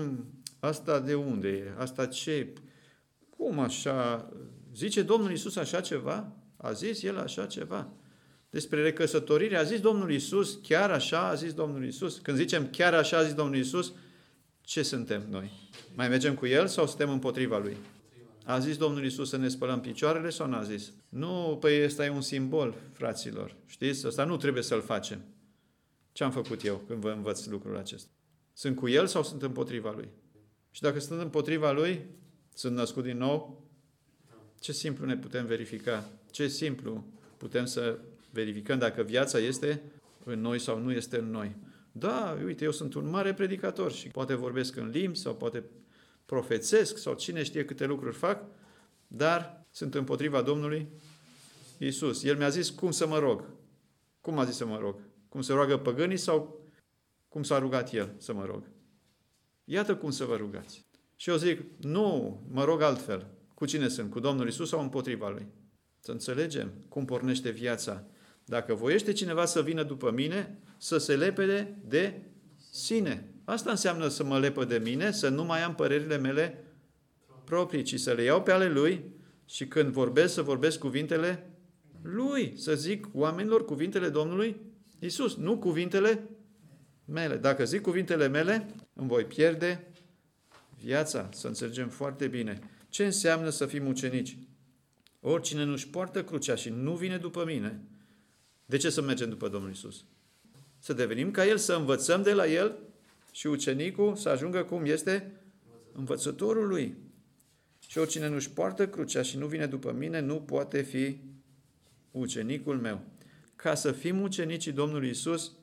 asta de unde e? Asta ce? Cum așa? Zice Domnul Iisus așa ceva? A zis El așa ceva? Despre recăsătorire a zis Domnul Iisus, chiar așa a zis Domnul Iisus? Când zicem chiar așa a zis Domnul Iisus, ce suntem noi? Mai mergem cu El sau suntem împotriva Lui? A zis Domnul Iisus să ne spălăm picioarele sau n-a zis? Nu, păi ăsta e un simbol, fraților. Știți? Ăsta nu trebuie să-l facem. Ce am făcut eu când vă învăț lucrul acesta? Sunt cu El sau sunt împotriva Lui? Și dacă sunt împotriva Lui, sunt născut din nou, ce simplu ne putem verifica? Ce simplu putem să verificăm dacă viața este în noi sau nu este în noi? Da, uite, eu sunt un mare predicator și poate vorbesc în limbi sau poate profețesc sau cine știe câte lucruri fac, dar sunt împotriva Domnului Iisus. El mi-a zis cum să mă rog. Cum a zis să mă rog? Cum se roagă păgânii sau cum s-a rugat El să mă rog? Iată cum să vă rugați. Și eu zic, nu, mă rog altfel. Cu cine sunt? Cu Domnul Iisus sau împotriva Lui? Să înțelegem cum pornește viața. Dacă voiește cineva să vină după mine, să se lepede de sine. Asta înseamnă să mă lepă de mine, să nu mai am părerile mele proprii, ci să le iau pe ale Lui și când vorbesc, să vorbesc cuvintele Lui. Să zic oamenilor cuvintele Domnului Iisus, nu cuvintele mele. Dacă zic cuvintele mele, îmi voi pierde viața. Să înțelegem foarte bine. Ce înseamnă să fim ucenici? Oricine nu-și poartă crucea și nu vine după mine, de ce să mergem după Domnul Iisus? Să devenim ca El, să învățăm de la El și ucenicul să ajungă cum este învățătorul Lui. Și oricine nu-și poartă crucea și nu vine după mine, nu poate fi ucenicul meu. Ca să fim ucenicii Domnului Iisus,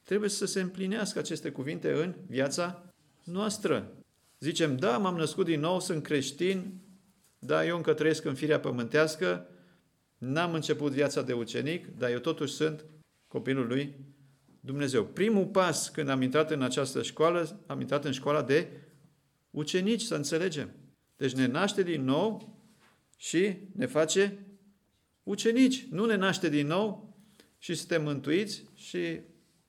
Trebuie să se împlinească aceste cuvinte în viața noastră. Zicem, da, m-am născut din nou, sunt creștin, da, eu încă trăiesc în firea pământească, n-am început viața de ucenic, dar eu totuși sunt copilul lui Dumnezeu. Primul pas când am intrat în această școală, am intrat în școala de ucenici, să înțelegem. Deci ne naște din nou și ne face ucenici. Nu ne naște din nou și suntem mântuiți și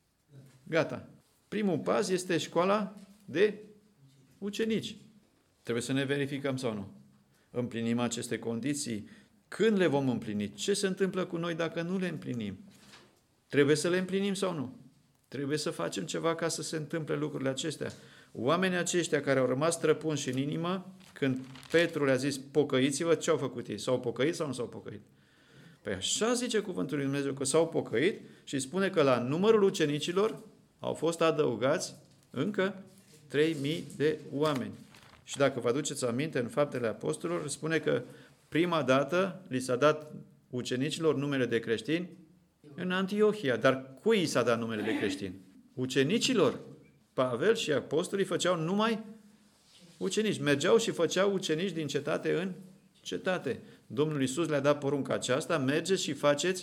gata. Primul pas este școala de ucenici. Trebuie să ne verificăm sau nu. Împlinim aceste condiții. Când le vom împlini? Ce se întâmplă cu noi dacă nu le împlinim? Trebuie să le împlinim sau nu? Trebuie să facem ceva ca să se întâmple lucrurile acestea. Oamenii aceștia care au rămas străpunși în inimă, când Petru le-a zis pocăiți-vă, ce au făcut ei? S-au pocăit sau nu s-au pocăit? Păi așa zice cuvântul lui Dumnezeu că s-au pocăit și spune că la numărul ucenicilor au fost adăugați încă 3.000 de oameni. Și dacă vă aduceți aminte, în Faptele Apostolilor spune că prima dată li s-a dat ucenicilor numele de creștini în Antiohia. Dar cui i s-a dat numele de creștini? Ucenicilor. Pavel și apostolii făceau numai ucenici. Mergeau și făceau ucenici din cetate în cetate. Domnul Iisus le-a dat porunca aceasta, mergeți și faceți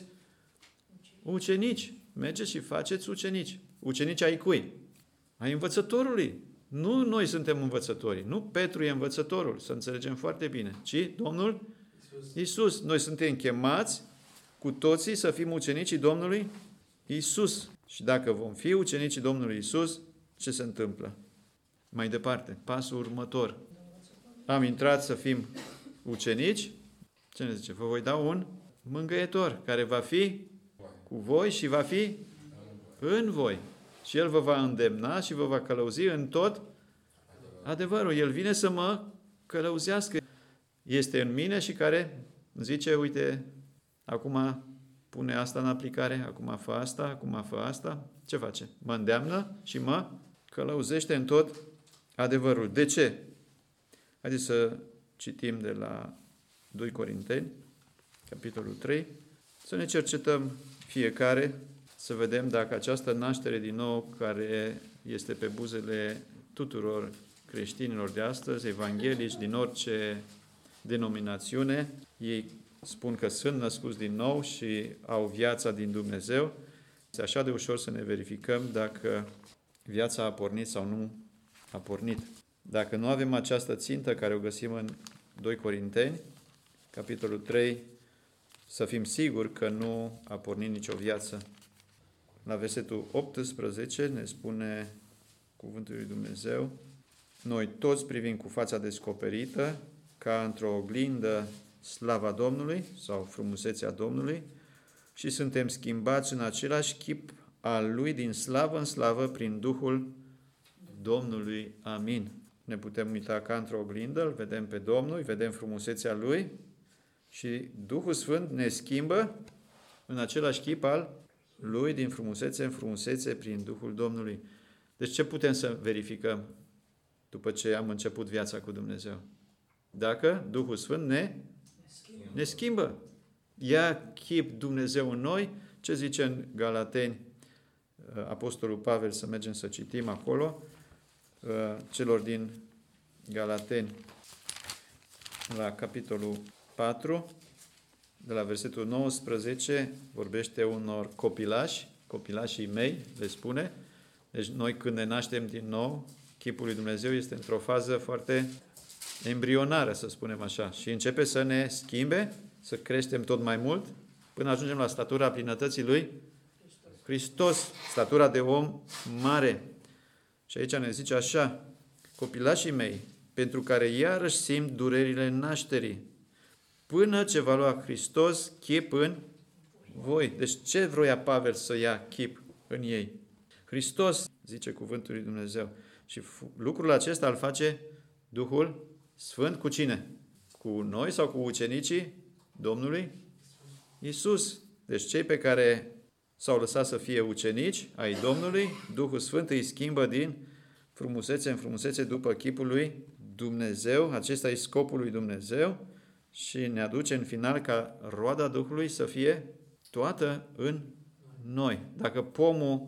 ucenici. Mergeți și faceți ucenici. Ucenici ai cui? Ai învățătorului. Nu noi suntem învățătorii. Nu Petru e învățătorul, să înțelegem foarte bine, ci Domnul Iisus. Noi suntem chemați cu toții să fim ucenicii Domnului Iisus. Și dacă vom fi ucenicii Domnului Iisus, ce se întâmplă? Mai departe, pasul următor. Am intrat să fim ucenici. Ce ne zice? Vă voi da un mângâietor care va fi cu voi și va fi în voi. Și El vă va îndemna și vă va călăuzi în tot adevărul. El vine să mă călăuzească. Este în mine și care zice, uite, acum pune asta în aplicare, acum fă asta, acum fă asta. Ce face? Mă îndeamnă și mă călăuzește în tot adevărul. De ce? Haideți să citim de la 2 Corinteni, capitolul 3, să ne cercetăm fiecare, să vedem dacă această naștere din nou, care este pe buzele tuturor creștinilor de astăzi, evanghelici, din orice denominațiune, ei spun că sunt născuți din nou și au viața din Dumnezeu. Este așa de ușor să ne verificăm dacă viața a pornit sau nu a pornit. Dacă nu avem această țintă care o găsim în 2 Corinteni, capitolul 3, să fim siguri că nu a pornit nicio viață. La versetul 18 ne spune cuvântul lui Dumnezeu: noi toți privim cu fața descoperită, ca într-o oglindă, slava Domnului sau frumusețea Domnului, și suntem schimbați în același chip al Lui din slavă în slavă prin Duhul Domnului. Amin. Ne putem uita ca într-o oglindă, îl vedem pe Domnul, vedem frumusețea Lui și Duhul Sfânt ne schimbă în același chip al Lui din frumusețe în frumusețe prin Duhul Domnului. Deci ce putem să verificăm după ce am început viața cu Dumnezeu? Dacă Duhul Sfânt ne schimbă. Ia chip Dumnezeu în noi. Ce zice în Galateni Apostolul Pavel, să mergem să citim acolo, celor din Galateni, la capitolul 4, de la versetul 19, vorbește unor copilașii mei, le spune. Deci noi când ne naștem din nou, chipul lui Dumnezeu este într-o fază foarte embrionară, să spunem așa, și începe să ne schimbe, să creștem tot mai mult, până ajungem la statura plinătății lui Hristos, statura de om mare. Și aici ne zice așa: copilașii mei, pentru care iarăși simt durerile nașterii, până ce va lua Hristos chip în voi. Deci ce vroia Pavel să ia chip în ei? Hristos, zice cuvântul lui Dumnezeu. Și lucrul acesta îl face Duhul Sfânt cu cine? Cu noi sau cu ucenicii Domnului Iisus. Deci cei pe care s-au lăsat să fie ucenici ai Domnului, Duhul Sfânt îi schimbă din frumusețe în frumusețe după chipul lui Dumnezeu. Acesta e scopul lui Dumnezeu și ne aduce în final ca roada Duhului să fie toată în noi. Dacă pomul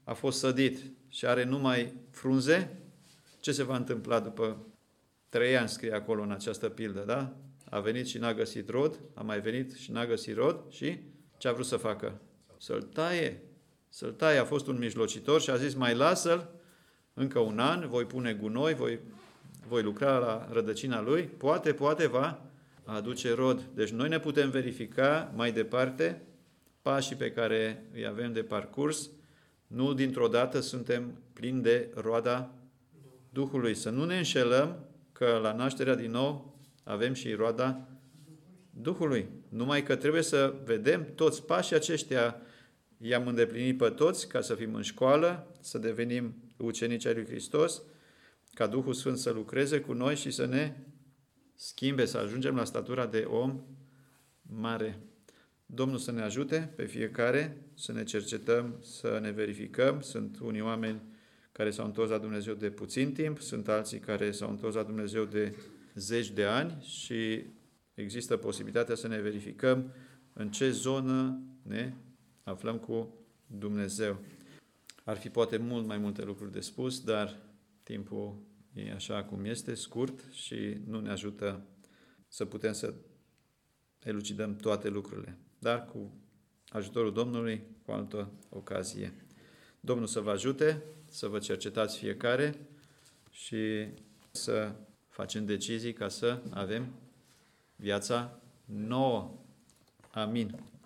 a fost sădit și are numai frunze, ce se va întâmpla după 3 ani, scrie acolo în această pildă, da? A venit și n-a găsit rod, a mai venit și n-a găsit rod și ce a vrut să facă? Să-l taie. Să-l taie. A fost un mijlocitor și a zis, mai lasă-l încă 1 an, voi pune gunoi, voi lucra la rădăcina lui, poate va aduce rod. Deci noi ne putem verifica mai departe pașii pe care îi avem de parcurs. Nu dintr-o dată suntem plini de roada Duhului. Să nu ne înșelăm că la nașterea din nou avem și roada Duhului. Numai că trebuie să vedem toți pașii aceștia, i-am îndeplinit pe toți ca să fim în școală, să devenim ucenici ai lui Hristos, ca Duhul Sfânt să lucreze cu noi și să ne schimbe, să ajungem la statura de om mare. Domnul să ne ajute pe fiecare, să ne cercetăm, să ne verificăm. Sunt unii oameni care s-au întors la Dumnezeu de puțin timp, sunt alții care s-au întors la Dumnezeu de 10 de ani și există posibilitatea să ne verificăm în ce zonă ne aflăm cu Dumnezeu. Ar fi poate mult mai multe lucruri de spus, dar timpul e așa cum este, scurt și nu ne ajută să putem să elucidăm toate lucrurile. Dar cu ajutorul Domnului, cu altă ocazie. Domnul să vă ajute, să vă cercetați fiecare și să facem decizii ca să avem viața nouă. Amin.